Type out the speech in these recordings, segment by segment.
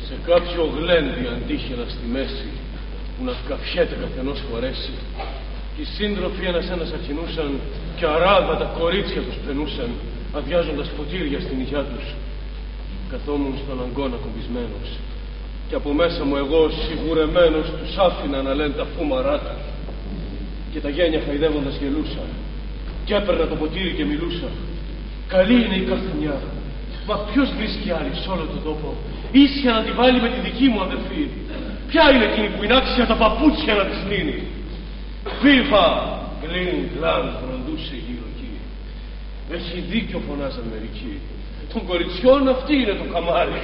Σε κάποιο γλέντι αντίχειρα στη μέση, που να καφιέται καθενός χωρέσει, και οι σύντροφοι ένας-ένας αρχινούσαν και αράβατα κορίτσια τους πενούσαν, αδειάζοντας ποτήρια στην υγειά τους. Καθόμουν στον αγκώνα κομπισμένος, και από μέσα μου εγώ σιγουρεμένος τους άφηνα να λένε τα φούμαρά τους. Και τα γένια χαϊδεύοντας γελούσα, και έπαιρνα το ποτήρι και μιλούσα. Καλή είναι η κάθε μια, μα ποιος βρίσκει άλλη σ' όλο τον τόπο ίσια να τη βάλει με τη δική μου αδερφή? Ποια είναι εκείνη που είναι άξια τα παπούτσια να της λύνει? Φίφα, γκλιν, γκλαν, φροντούσε γύρω εκεί. Έχει δίκιο, φωνάζαν μερικοί. Των κοριτσιών αυτή είναι το καμάρι.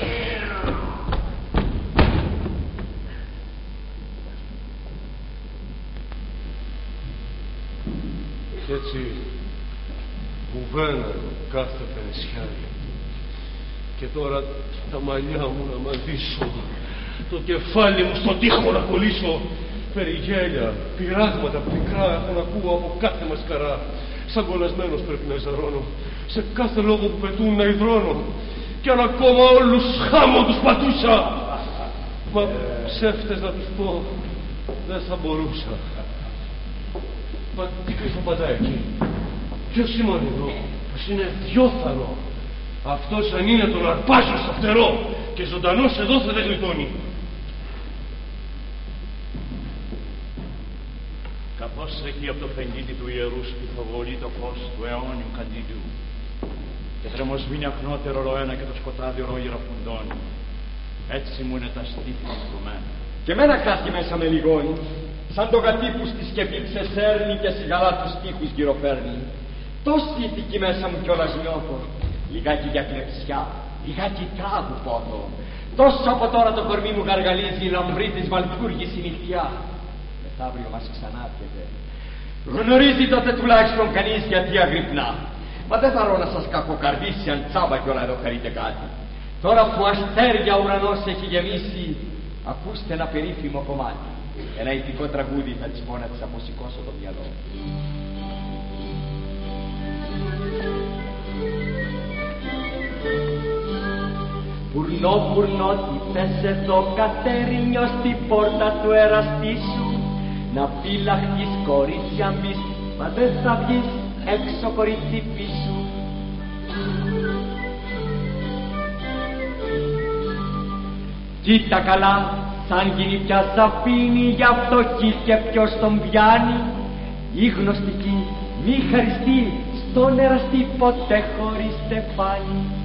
Κι έτσι κουβέναν κάθε πενησιάρι. Και τώρα τα μαλλιά μου να μαντήσω, το κεφάλι μου στον τοίχο να κολλήσω. Περιγέλια, πειράγματα πικρά έχω να ακούω από κάθε μασκαρά. Σαν κολλασμένος πρέπει να ζαρώνω, σε κάθε λόγο που πετούν να υδρώνω. Κι αν ακόμα όλους χάμω τους πατούσα, μα ψεύτες να τους πω δεν θα μπορούσα. Μα τι κρύφω πατά εκεί? Ποιος είναι εδώ? Πως είναι διόθανο. Αυτός αν είναι τον αρπάζω στο φτερό, και ζωντανός εδώ θα δεν γλιτώνει. Καθώς εκεί από το φεγγίτι του ιερού σπιθοβολεί το φως του αιώνιου καντιντού, και τρεμοσβήνει αχνότερο ροένα και το σκοτάδι ορόγερα φουντώνει, έτσι μου είναι τα στήθη του μένα. Και μένα κάτι μέσα με λιγώνει, σαν το γατί που στη σκεπή ξεσέρνει και σιγαλά τους τείχους γυροφέρνει. Τόση ηθική μέσα μου κιόλας νιώθω, λιγάκι για κλεψιά, λιγάκι τράγου πόθω. Τόσο από τώρα το κορμί μου γαργαλίζει η λαμπρή της βαλτούργης η νυχτιά. Μεθαύριο μας ξανάρκεται. Γνωρίζει τότε τουλάχιστον κανείς γιατί αγρυπνά. Μα δεν θα ρω να σας κακοκαρδίσει αν τσάμπα κιόλα εδώ χαρείτε κάτι. Τώρα που αστέρια ουρανός έχει γεμίσει, ακούστε ένα περίφημο κομμάτι. Ένα ηθικό τραγούδι θα της πω να της αποσηκώσω το μυαλό. Πουρνό, πουρνό, τι θες εδώ κατέρινιο στην πόρτα του εραστή σου? Να φυλαχτείς κορίτσι αν μπεις, μα δεν θα βγεις έξω κορίτσι πίσω. Κοίτα καλά, σαν γίνει πια ζαπίνη, για φτωχή και ποιος τον πιάνει. Η γνωστική μη χαριστεί, στον εραστή ποτέ χωρίς στεφάνι.